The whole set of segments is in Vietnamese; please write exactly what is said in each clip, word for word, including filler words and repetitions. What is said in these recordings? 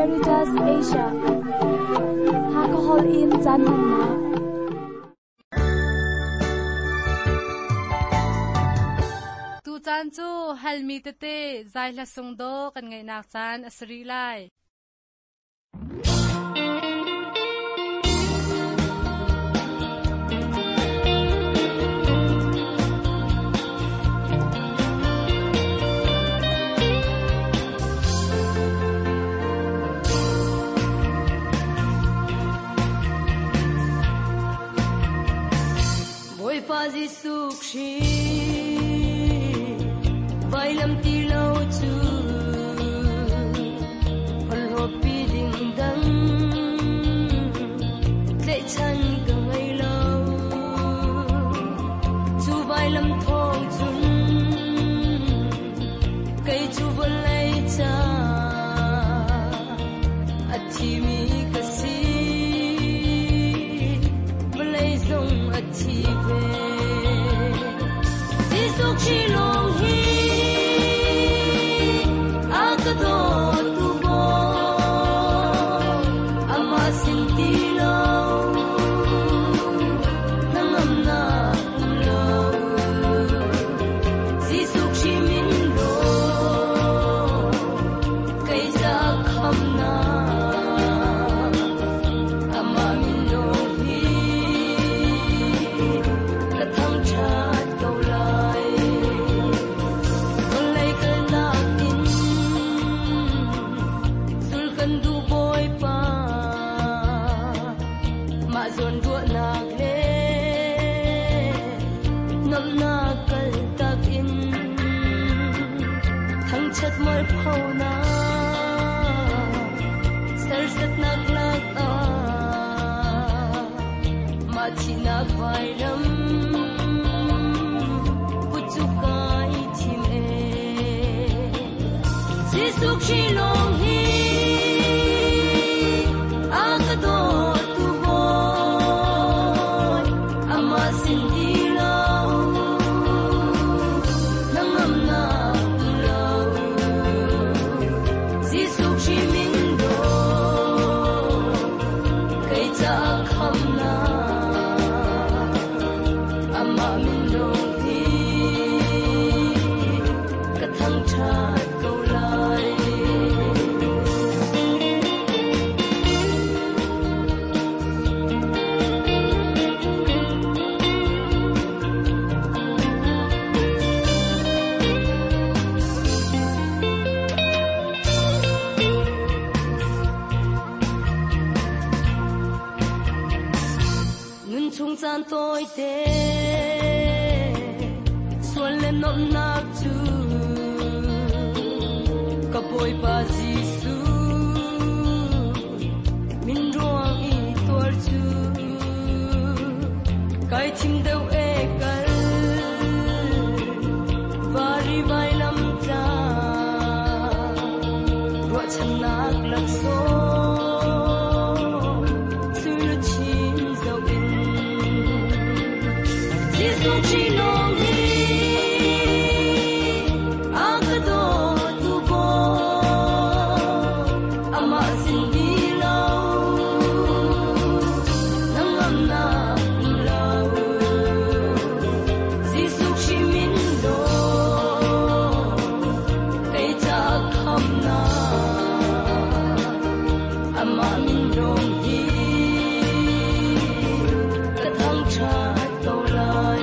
Veritas Asia Hakahol in Janmanna tu chan chu halmi te te zai la sung do kan ngai nak chan asri lai Pa Giêsu Christ vai lam ti lo chu hol ho pi ding dang le chan ka ngai lo chu vai lam thong chun kai chu vol lai cha athi mi ka si blai zong athi ve Chi long hi akado tu bo ama sin ti lo namam na lo Giêsu chi min do kai za kham na ama min do hi ka thang cha câu lai zon ruột nạc lê ngâm na kal tak in thăng chất mỏi phau na sar sat nak lak a ma chi nak vai ram puchu kai chim e Giêsu chi long hi akado San tôi te xuân lên nộm nạp chu cặp bôi ba Giêsu min ruang i tuar chu kai chim deuh e kal vari vai lam cha ruah chan nak lak so Chi long hi akado tu bo ama sin di lo nangam na lo Giêsu chi min do kai cha kham na ama min dong hi ka thang cha to lai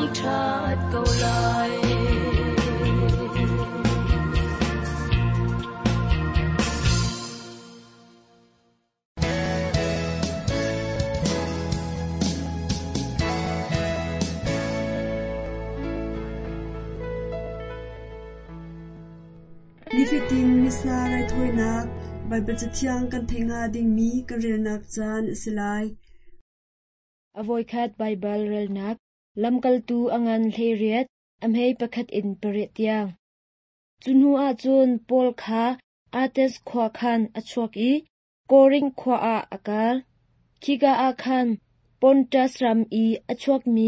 thăng trát cầu lại Nifiting misna rai thoinak Bible chatiang kan thenga ding mi kan relnak chan silai Avoid khat Bible relnak lamkal tu angan hleriat amhei pakhat in peretiang chunhu a chun Paul kha Ates khwa khan achuak i Koring khwa a akal Khiga a khan Pontus ram i achuak mi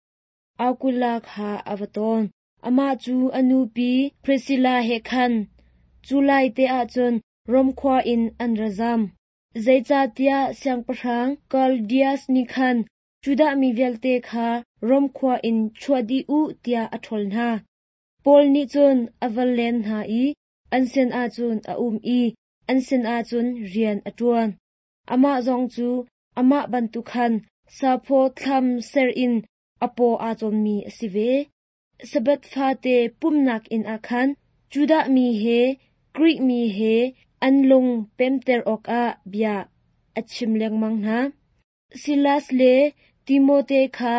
Aquila kha avaton ama chu anupi Priscilla he khan July te a chun Rom khwa in anrazam Zeicha tia siang parang Claudius ni khan Juda mi velte kha Rom khwa in chwadi u tia athol na Paul ni chun avalen ha i ansen a chun a um i ansen a chun rian atuan ama zong chu ama bantu khan sapho thlam ser in apo a chon mi asive sabat pha te pumnak in akhan Juda mi he Greek mi he anlung pemter ok a bia achim leng mang na Silas le Timote kha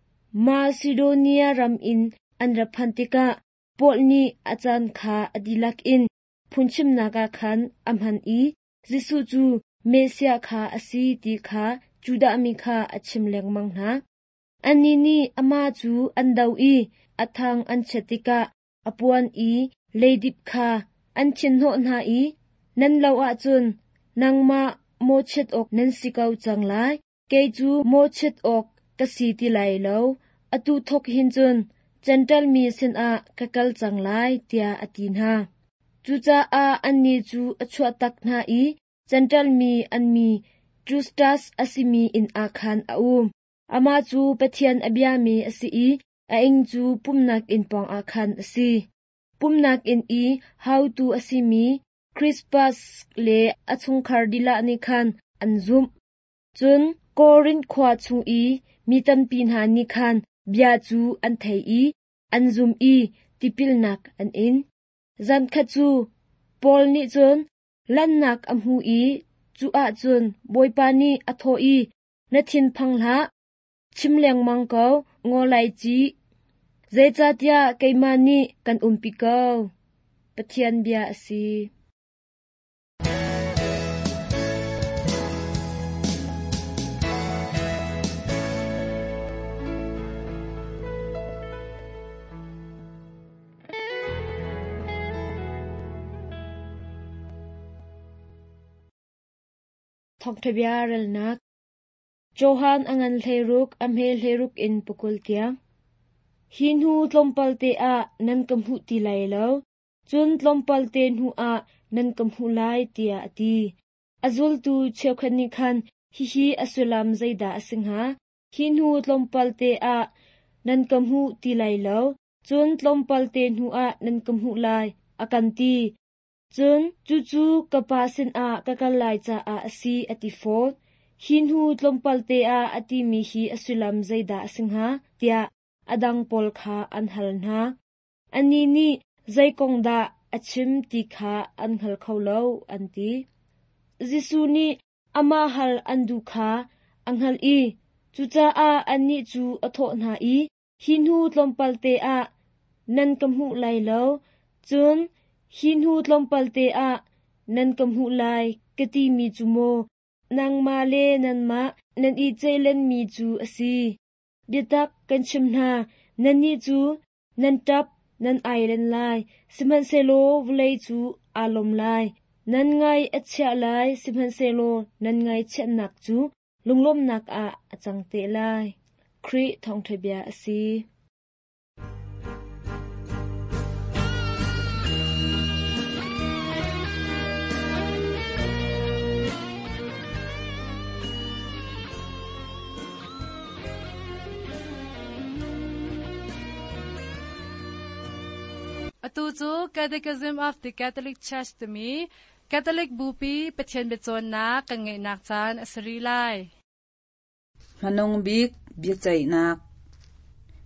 Macedonia ram in anraphantika Paul ni achan kha adilak in phunchim naga khan amhan i Jisu chu Mesia kha asi ti kha Juda mi kha achim leng mang na ani ni ama chu andau i athang anchetika apuan i leidip kha anchin ho na i nan law a chun nangma mochet ok nan sikau changlai ke chu mochet ok kasi ti lai lo atu thok hin chun gentle mi sin a kakal changlai tia atin ha chucha a anni chu achwa tak na i gentle mi anmi Justus asimi in akhan aum ama chu pathian abia mi asi i a ing chu pumnak in pong akhan asi pumnak in i how to asimi Crispus le achungkhar dila ni khan anzum chun Korin khwa chung i mitan pin ha ni khan bia chu an thei i anzum i tipilnak an in zan kha chu Paul ni chun lannak amhu i chu a chun boipa ni atho i nathin phangla chimleng mangko ngolai chi Zeicha tia keimani kan umpiko pathian bia asi Thok thabia relnak Johan angan leruk amhe leruk in pukul tiang Hinhu tlompalte a nan kamhu ti lai lo chun tlompalte nu a nan kamhu lai tia ati azul tu cheukhani khan hi hi asulam zaida asingha hinhu tlompalte a nan kamhu ti lai lo chun tlompalte nu a nan kamhu lai akanti chun chu chu kapasin a kakalai cha a asi ati for hinhu tlompalte a ati mi hi asulam zaida asingha tia adang pol kha anhal na ani ni zaikongda achim ti kha anhal kholo anti Jisu ni ama hal andu kha anghal i chucha a ani chu atho na i hinhu tlompalte a nan kamhu lai lo chun hinhu tlompalte a nan kamhu lai kati mi chu mo nang ma le nan ma nan i chelen mi chu asi bitak kan chimna nani chu nan tap nan ailen lai siman selo vlei chu alom lai nan ngai achha lai siman selo nan ngai chenak chu lunglom nak a achangte lai khri thong thebia asi Atu chu Catechism of the Catholic Church to me Catholic bupi pathian bechon na kangai nak chan asri lai Hanong bik biachai nak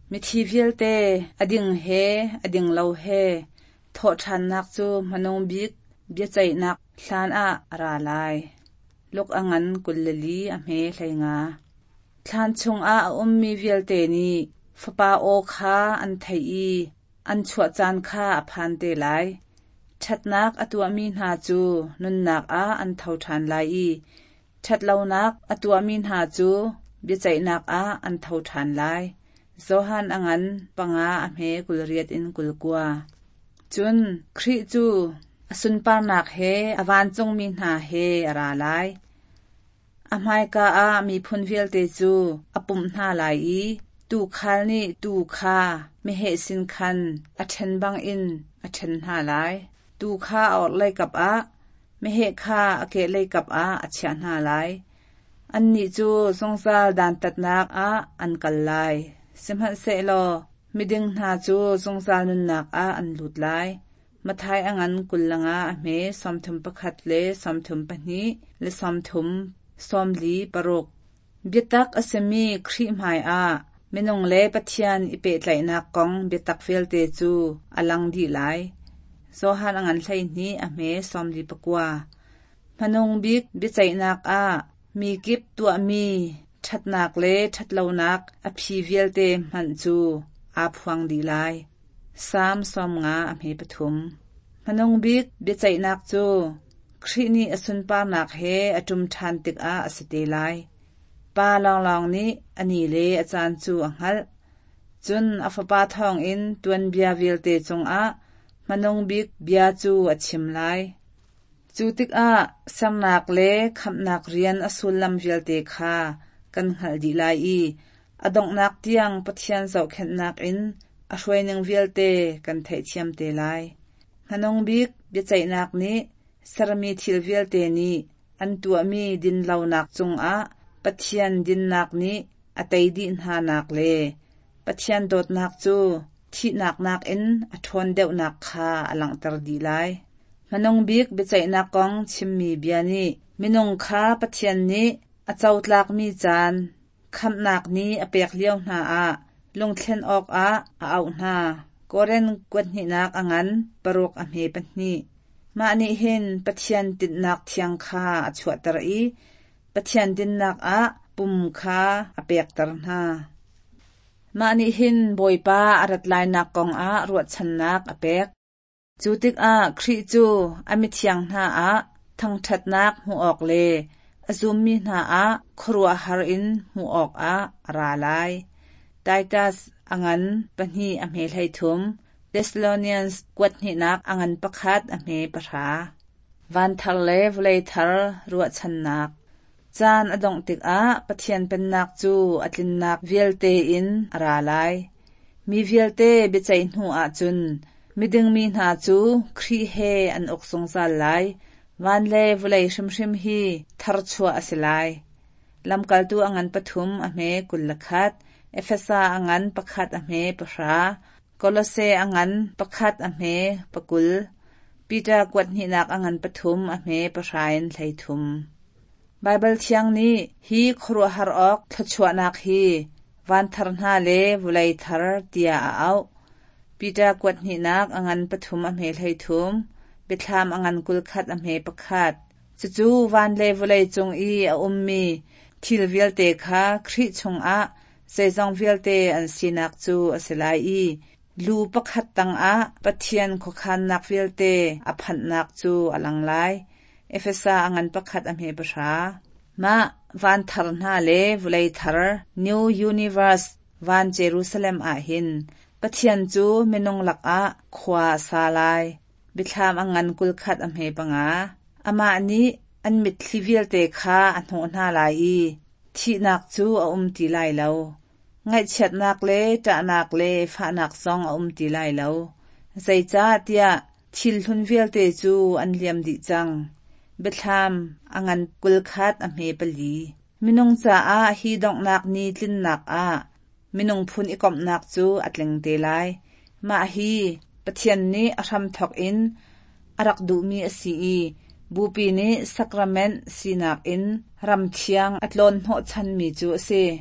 มิทีเวียลเตอดิงเฮอดิงเลาเฮโทชันนักจูมนงบิกเบียใจนักลานอะราลายลูกอังันกุลลีอเมไลงาลานชงอาอุมมีเวียลเตนีฟปาโอคาอันไทอีอันชวจานคาอพันเตไลชัดนักอตัวมีนาจูนุนนักอาอันเท่าชันไลอีชัดเลานักอตัวมีนาจูเบียใจนักอาอันเท่าชันไลโซฮันอังันปังอาอเมกุลเรียดอินกุลกัวจุนคริจูอสุนปานักเฮอวานจงมีนาเฮอราไลอามายกาอามีพุนเวลเตจูอปุมนาไลอีตูคาลนี่ตูคาไม่เหสินคันอเชนบังอินอเชนหาไลตูคาออกไลกับอาไม่เหคาอเกไลกับอาอเชนหาไลอันนี้จูสงสารดานตัดนักอาอันกัลไลสิมหันเซโลมิดึงนาจูสงสารนุนนักอาอันหลุดไลมาทายอังันกุลลังอาเมสอมทุมประคัดเลสอมทุมปนีและสอมทุมสอมลีปรกเบียตักอสมีครีมหายอาเมนงเลปะเทียนอิเปตไหลนักกองเบียตักเฟลเตจูอลังดีไลโซฮันอังันไลนี้อเมสอมลีปกว่าพนงบิกเบียใจนักอามีกิบตัวมีชัดนักเลชัดเลานักอภิเวลเตมันจูอาพวงดีไลสามสอมงาอเมปทุมพนงบิกเบียใจนักจูครีนีอสุนปานักเฮอจุมชันติกอาอสเตไลปาลองลองนี้อันนี้เลอาจารย์จูอังฮัลจุนอฟปาทองอินตวนเบียวิลเตจงอามนงบิกเบียจูอชิมไลจูติกอาสังนักเลคำนักเรียนอสุลลัมวิลเตคากันหัลดีไลอีอดงนักเตียงปะเทียนเจ้าเข็นนักอินอช่วยนึงวิลเตกันไทเทียมเตไลมนงบิกเบียใจนักนี้สรมีทิลวิลเตนีอันตัวมีดินเหล่านักจงอาปะเทียนดินนักนี้อตัยดินหานักเลปะเทียนโดดนักจูที่นักนักอินอทวนเดวนักคาอลังตรดีไลมนงบิกเบใจนักกองชิมมีเบียนีมินงคาปะเทียนนี้อเจ้าตลักมีจานคำนักนี้อเปียกเลี้ยวหน้าอาลงเทนออกอาเอาหน้าก็เรนกวนหินักอังันปรกอเมปันนี้มานี่เห็นปะเทียนติดนักเทียงคาชวตรีปะเทียนติดนักอาปุ่มคาอเปียกตรนามานี่เห็นบอยป้าอรัดลายนักกองอารวดชันนักอเปียกจูติกอาครีจูอมิเทียงหน้าอาทั้งทัดนักหูออกเลอซุมมีหน้าอาครัวฮารินหูออกอาราลายไตตัสอังันปนีอเมไลทุมเดสโลเนียนส์กวดหินักอังันประคัดอเมปราวันทะเลวเลทาร์รัวชันนักจานอดงติกอาปะเทียนเป็นนักจูอัตลินนักเวลเตอินอาราลายมีเวลเตบิจัยหูอาจุนมิดึงมีนาจูครีเฮอันอกสงสารไลวันเลวเลชิมชิมฮีทาร์ชัวอสิไลลำกัลตูอังันปทุมอเมกุลลคัดเอเฟซาอังันประคัดอเมปรากอลเซอังันประคัดอเมปกุลปีตากวดหินักอังันปทุมอเมปรายนไลทุมไบเบิลเทียงนี้ฮีครัวฮาร์ออกทชวนักฮีวันทารนาเลวไลทาร์เตียเอาปีตากวดหินักอังันปทุมอเมไลทุมเบทามอังันกุลคัดอเมประคัดจู่ๆวันเลวไลจงอีออุมมีทิลวิลเตคาคริชงอาเซซองวิลเตอันสินักจูอสลายอีลูปคัดตังอาปะเทียนขคันนักวิลเตอพันนักจูอลังไลเอเฟซาอังันประคัดอเมปรามาวันทารนาเลวไลทาร์นิวยูนิเวอร์สวันเยรูซาเล็มอาหินปะเทียนจูเมนงลักอาขวาซาไลบิทามอังันกุลคัดอเมปังอาอามาอันนี้อันมิดลิวิลเตคาอันโหนาไลอีที่นักจูออุมตีไลเลวไงเช็ดนักเลจะนักเลฟ้านักซองออุมตีไลเลวใจจ้าเตียทิลทุนวิลเตจูอันเลียมดิจังเบทามอังันกุลคัดอเมปลีมินงจ้าอาฮีดองนักนี้ลินนักอามินงพุนอีกอมนักจูอัดเลงเตไลมาฮีปะเทียนนี้อารมทอกอินอารักดูมีอสีบูปีนี้สักราเมนสีนักอินรำเทียงอัดลนหัวชันมีจูเซ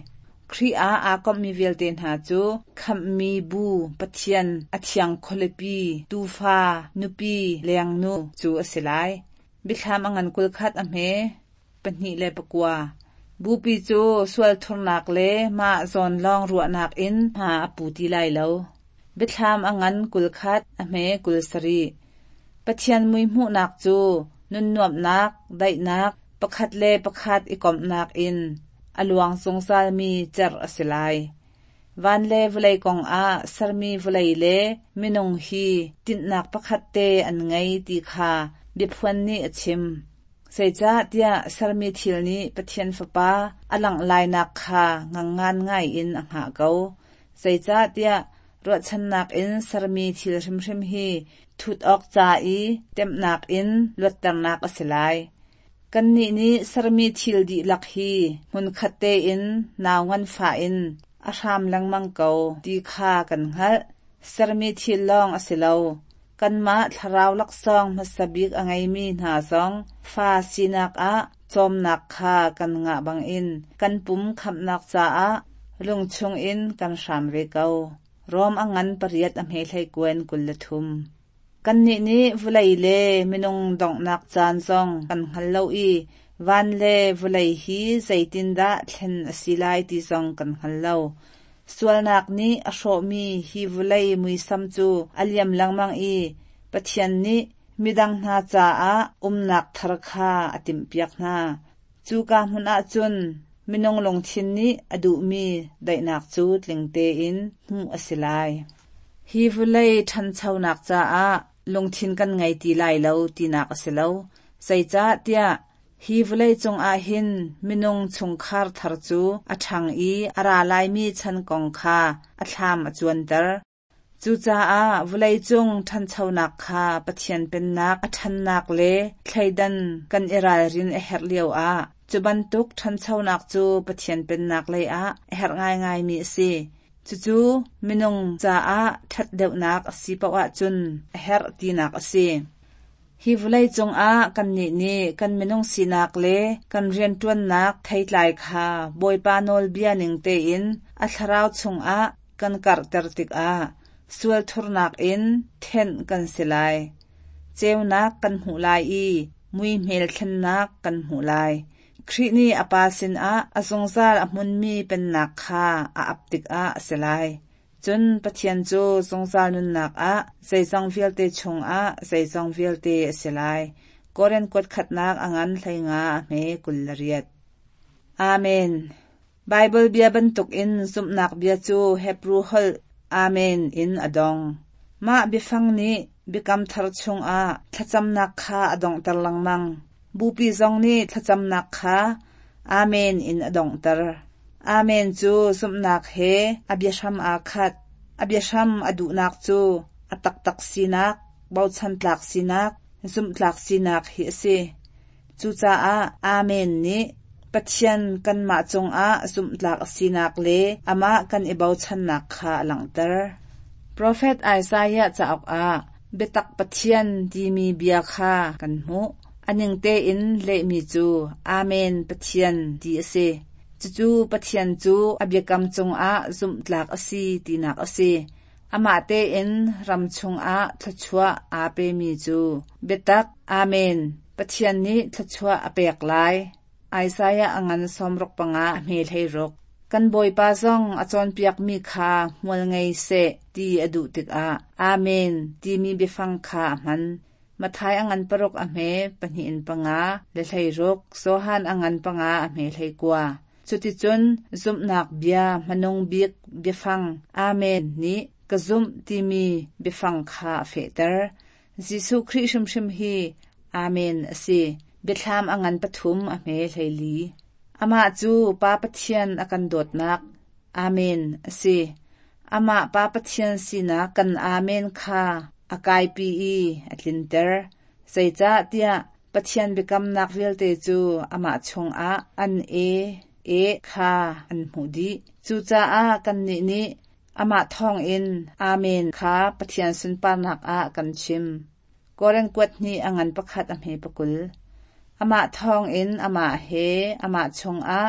ครีอาอากอมมีเวลเตนหาจูคัมมีบูปะเทียนอเทียงโคเลปีตูฟานุปีเลียงนูจูอสิไลบิคามอังันกุลคัดอเมปนิเลปกัวบูปีจูสวลทรนักเลมาซอนลองรัวนักอินหาปูตีไลเลวบิคามอังันกุลคัดอเมกุลสรีปะเทียนมุยมูนักจูนุนนวบนักได้นักประคัดเลประคัดอีกอมนักอินอลวงสงสารมีเจรอสิไลวันเลวไลกองอาสรมีวไลเลมินงฮีติดนักประคัดเตอันไงตีคาบิพวันนี้ชิมใส่จ้าเตียสรมีทิลนี้ปะเทียนฟปาอลังลายนักคางางงานง่ายอินอังหาเกาใส่จ้าเตียรวดชันนักอินสรมีทิลชิมชิมฮีทุดออกจ่าอีเต็มนักอินลวดตังนักอสิไลกันนี้นี้สรมีทิลดีลักฮีมุนขัดเตอินนาวงันฝ่าอินอาชามลังมังเกาตีคากันฮะสรมีทิลลองอสิเลวกันมาทราวลักซองมาสบิกอังไงมีหาซองฟาสีนักอะจอมนักคากันงะบังอินกันปุ่มขับนักจ่าอะลุงชงอินกันชามเรเการอมอังันปริยัดอเมลัยกวนกุลทุมกันนี้นี้วุไลเล่มินงดองนักจานซองกันฮัลโลอีวันเล่วุไลฮีใจตินดาเทนสิไลตีซองกันฮัลโลส่วนนักนี้อโชมีฮีวุไลมุยซัมจูอัลยมลังมังอีปะเทียนนี้มิดังนาจาอาอุมนักทรคาอติมเปียกนาจูกามุนอาจุนมินงลงทินนี้อดูมีได้นักจูดลิงเตอินหูอสิไลฮีวุไลทันเช่านักจาอาลงทินกันไงตีไลเลวตีนักอสิเลวใส่จ้าเตียฮีวเลยจงอาหินมินงชงคาร์ทาร์จูอัชังอีอาราไลมีชันกองคาอัชามอจวนเตอร์จูจ้าอาวเลยจงทันเช่านักคาปะเทียนเป็นนักอัชันนักเลใครดันกันเอรารินเอเฮรเลียวอาจุบันตุกทันเช่านักจูปะเทียนเป็นนักเลยอาเอเฮรง่ายง่ายมีสิจูจูมินงจ้าอาทัดเดวนักสีปวะจุนเอเฮรตีนักสิฮีวไลจงอากันนี่นี่กันมินงสีนักเลกันเรียนตวนนักไทยไลคาบอยปานอลเบียนิงเตอินอัทราวชงอากันกัรเตอร์ติกอาสวลทุรนักอินเทนกันสิไลเจ้านักกันหูลายอีมุยเมลเทนนักกันหูลายครีนี่อปาสินอาอสงซาลอมุนมีเป็นนักคาอาอับติกอาสิไลจนปะเทียนจูสงสารนุนนักอะใส่ซองฟิลเตชงอะใส่ซองฟิลเตเสลายก็เรนกดขัดนักอังันไทงาเมกุลเรียดอาเมนไบเบิลเบียบันตุกอินสุมนักเบียจูเฮบรูฮลอาเมนอินอดองมาบิฟังนี้บิกำทารชงอะทัจำนักคาอดองตรลังมังบูปีซองนี้ทัจำนักคาอาเมนอินอดองตรอาเมนจูสุมนักเฮอเบียชัมอาคัดอเบียชัมอดุนักจูอตักตักสีนักเบาชันตลักสีนักสุมตลักสีนักเฮสิจูจ้าอาอาเมนนี้ปัจจัยกันมาจงอาสุมตลักสีนักเลอามากันอิเบาชันนักขาหลังเตอร์โปรเฟตไอซายะจะออกอาเบตักปัจจัยที่มีเบียคากันหูอันยังเตอินเลมีจูอาเมนปัจจัยดีเสจูปะเทียนจูอเบียกำจงอาซุมตลากอสีตีนักอสีอามาเตอินรำชงอาทัชวะอาเปมีจูเบตักอาเมนปะเทียนนี้ทัชวะอเปกไลไอซายะอังันสมรกปังอาเมลให้รกกันบอยปาซองอจอนเปียกมีคามัวไงเสตีอดุติกอาอาเมนตีมีเบฟังคามันมาทายอังันปรกอเมปนินปังอาเลให้รกโซฮันอังันปังอาเมลให้กว่าสุติจนซุมนักเบียมนงบิกเบฟังอาเมนนี้กะซุมที่มีเบฟังคาเฟเตอร์จิสุคริชมชมฮีอาเมนสิเบทามอังันปฐุมอเมไลลีอามาจูปาปะเทียนอากันโดดนักอาเมนสิอามาปาปะเทียนสินะกันอาเมนคาอากายปีอีอัตลินเตอร์ใส่จ้าเตียปะเทียนเบกำนักเวลเตจูอามาชงอาอันเอเอคาอันหูดีจูจ้าอากันนี่นี่อามาทองอินอาเมนคาปะเทียนสุนปานักอากันชิมก็เรนกวดนี้อังันประคัดอเมปกุลอามาทองอินอามาเฮอามาชงอา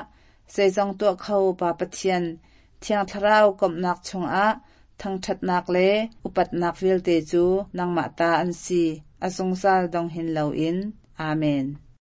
ใส่จองตัวเขาปาปะเทียนเทียงทราวกบนักชงอะทั้งชัดนักเลอุปัตนักวิลเตจูนางมาตาอันซีอสงสารดองหินเหลาอินอาเมน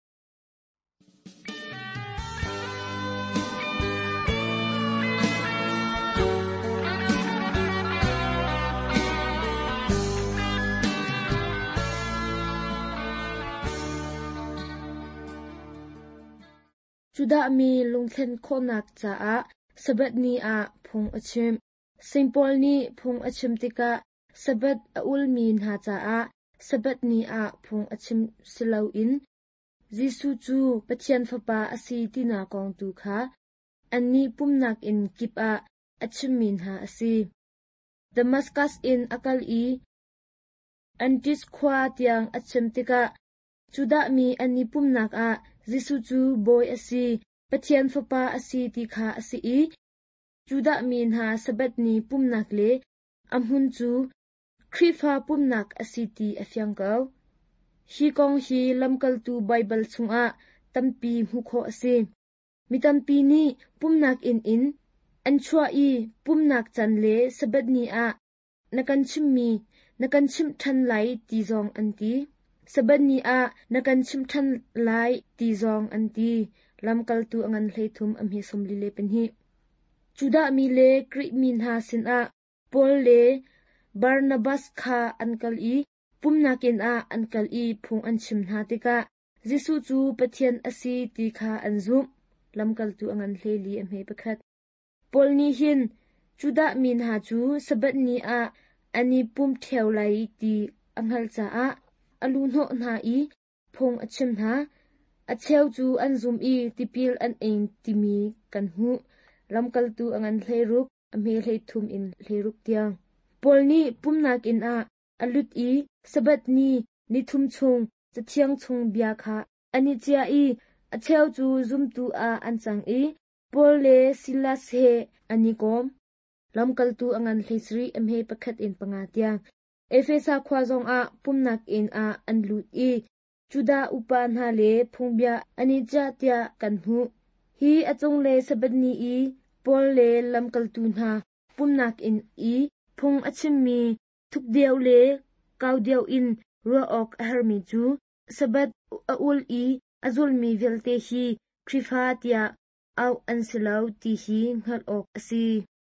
จุดามีลงเทนโคนักจ้าสบัดนีอาพงอชิมสิงปอลนีพงอชิมติกาสบัดอุลมีนหาจ้าสบัดนีอาพงอชิมสลาวอินจิสุจูปะเทียนฟปาอสีตินากองตูคาอันนี้ปุ่มนักอินกิบอาอชิมมีนหาอสีดามัสกัสอินอากาลีอันติสควาเตียงอชิมติกาจุดามีอันนี้ปุ่มนักอาจิสุจูบอยอสีปะเทียนฟปาอสีติคาอสีอีจุดามีนหาสบัดนีปุ่มนักเลอัมหุนจูคริฟาปุ่มนักอสีติอฟยังเกาฮีกองฮีลำกัลตูไบเบิลซุงอาตัมปีมุโคอสีมีตัมปีนี้ปุ่มนักอินอินอันชัวอีปุ่มนักจันเลสบัดนีอานักันชิมมีนักันชิมทันไหลตีซองอันตีสบัดนีอานักันชิมทันไหลตีซองอันตีลำกัลตูอังันเลทุมอมฮิสมลิเลเป็นฮีจุดามีเลกริมินหาสินอาปอลเลบาร์นาบัสคาอันกัลอีปุ่มนักอินอาอันกัลอีพงอันชิมนาติกาจิสุจูปะเทียนอสีติคาอันซุมลำกัลตูอังันเลลีอมเฮปะคัดปอลนีหินจุดามีนหาจูสบัดนีอาอันนี้ปุ่มเทวไลตีอังฮัลจาอาอลูนโหนาอีพงอัชิมนาอัเชวจูอันซุมอีติปิลอันเองติมีกันหูลำกัลตูอังันเลรุกอเมเลทุมอินเลรุกเตียงปอลนี้ปุ่มนักอินอาอลุดอีสบัดนีนิทุมชงจะเทียงชงเบียคาอันนี้เจียอีอัเชวจูซุมตูอาอันจังอีปอลเลซิลาสเฮอันนี้กอมลำกัลตูอังันเลสรีอเมปะคัดอินปังอาเตียงเอเฟซาควาซองอาปุ่มนักอินอาอันลุดอีจุดาอุปานหาเลพงเบียอันนี้จาเตียกันหูฮีอจงเลสบัดนีอีปอลเลลำกัลตูนาปุ่มนักอินอีพงอชิมมีทุกเดียวเลกาวเดียวอินรัวออกอาหารมีจูสบัดอุลอีอจุลมีเวลเตฮีคริฟาเตียเอาอันสลาวตีฮีงัดออกอสี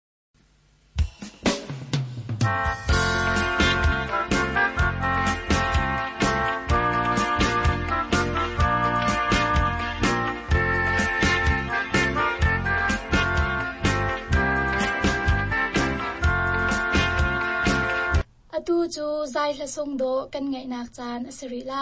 ตูจูใจละทรงโดกันไงนักจานอสริไล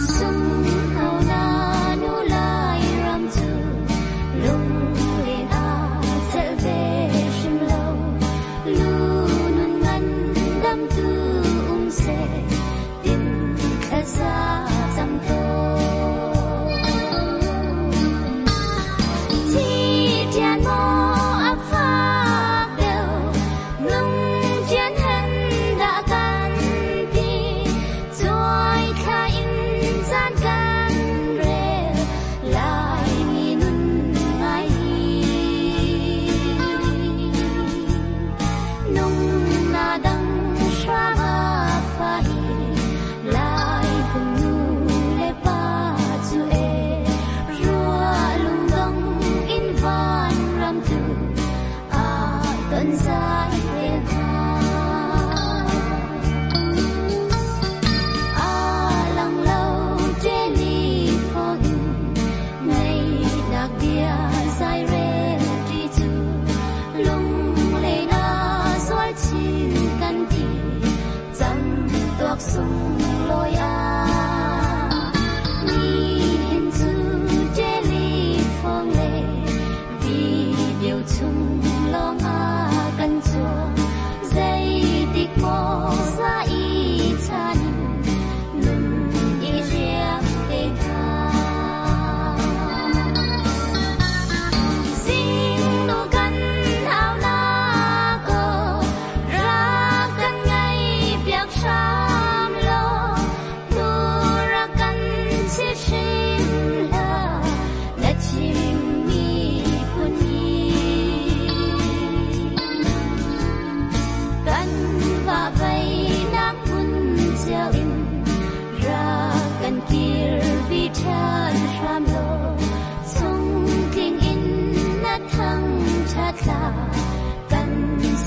ลงเล่นอา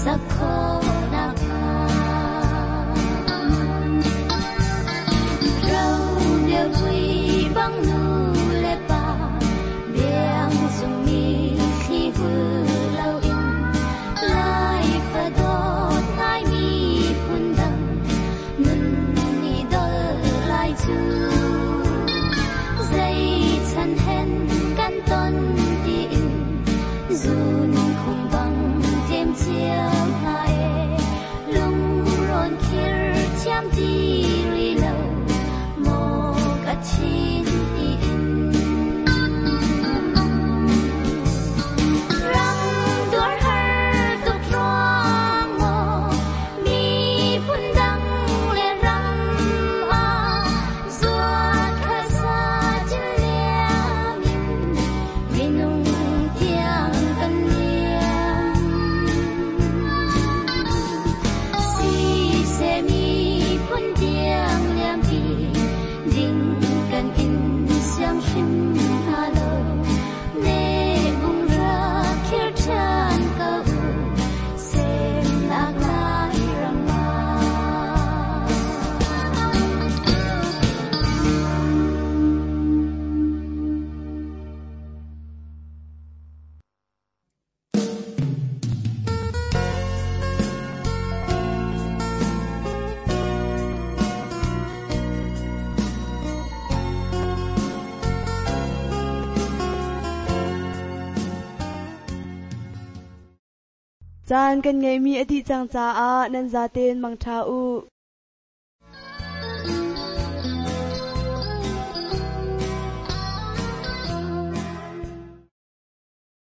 จานกันไงมีอธิจังจ้าอานันจาเตนมังทาอู